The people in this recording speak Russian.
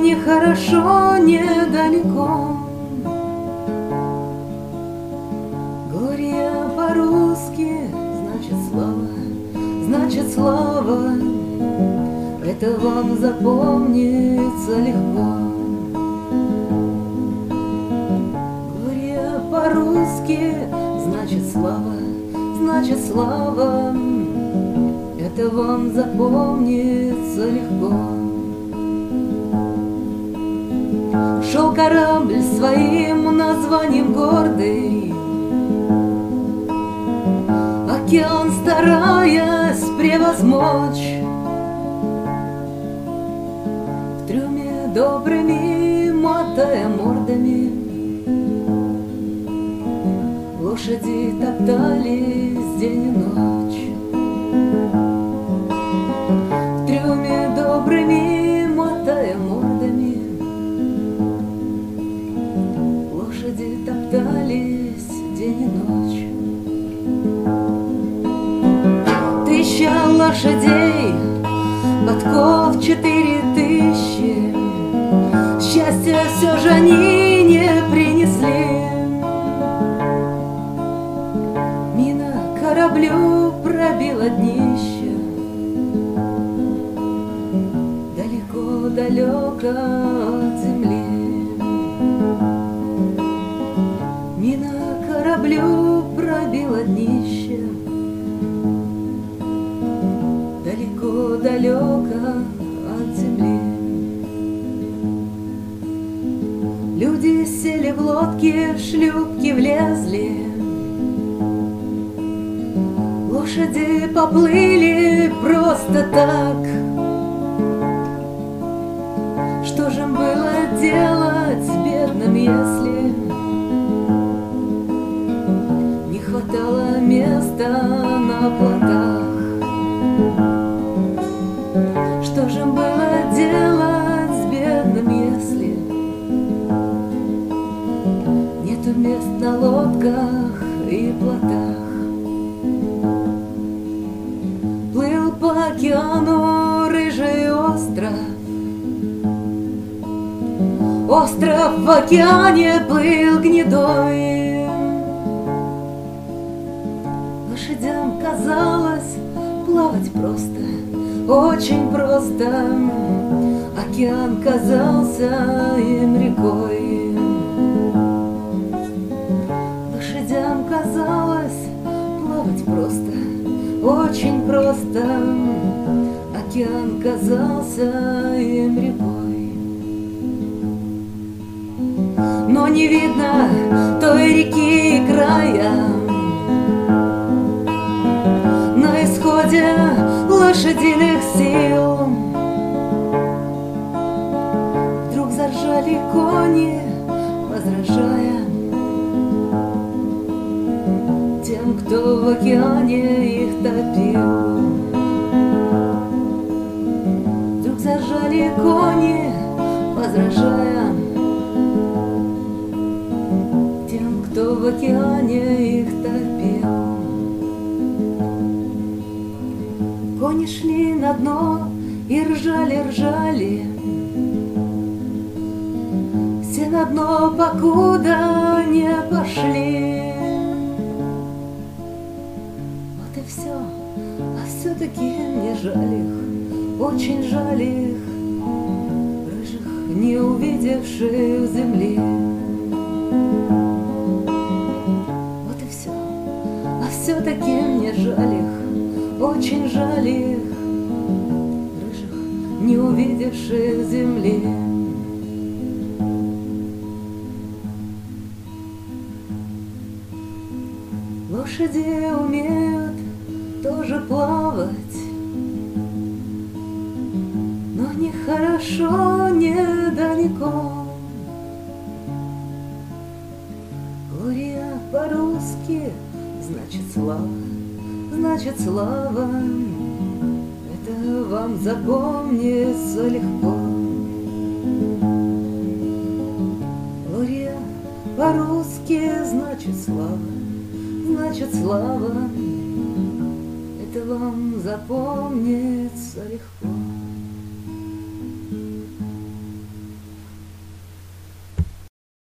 нехорошо, недалеко. Глория по-русски значит слава, значит слава. Это вам запомнится легко. Глория по-русски значит слава, значит слава. Это вам запомнится легко. Шел корабль своим названием гордый, океан стараясь превозмочь. В трюме добрыми, мотая мордами, лошади топтались день и ночь. В трюме добрыми, мотая мордами, лошади топтались день и ночь. 1000 лошадей, подков 4000. Счастья все же они не принесли. Мина кораблю пробила днище. Далеко-далеко от земли. Мина кораблю пробила днище. Далеко-далеко от земли. Люди сели в лодки, в шлюпки влезли. Лошади поплыли просто так. Что же им было делать бедным, если не хватало места на плотах? Что же им было делать с бедным, если нету мест на лодках и плотах? Плыл по океану рыжий остров. Остров в океане плыл гнедой. Лошадям казалось плавать просто, очень просто. Океан казался им рекой. Лошадям казалось плавать просто, очень просто. Океан казался им рекой. Но не видно той реки и края. На исходе лошадиных сил вдруг заржали кони, возражая тем, кто в океане их топил. Вдруг заржали кони, возражая тем, кто в океане их топил. Кони шли на дно и ржали, ржали. Все на дно, покуда не пошли. Вот и все, а все-таки мне жаль их, очень жаль их, рыжих, не увидевших земли. Вот и все, а все-таки мне жаль их, очень жаль их, рыжих, не увидевших земли. Лошади умеют тоже плавать, но нехорошо, недалеко. Глория по-русски значит слава, значит слава. Это вам запомнится легко. Глория по-русски значит слава, значит слава. Это вам запомнится легко.